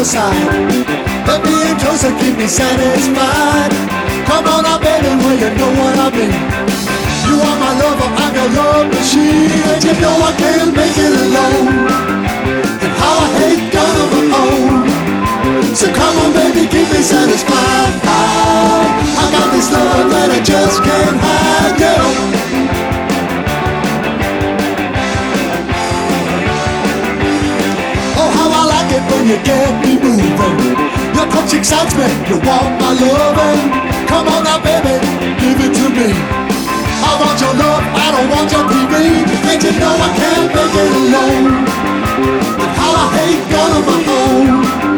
side. Let me in closer, keep me satisfied. Come on now, baby, well you know what I mean. You are my lover, I got love machine, and you know I can't make it alone. And how I hate God of my own. So come on, baby, keep me satisfied. I got this love that I just can't hide, yeah. When you get me moving, your touch excites me, you want my loving. Come on now, baby, give it to me. I want your love, I don't want your TV. And you know I can't make it alone. And how I hate God on my own.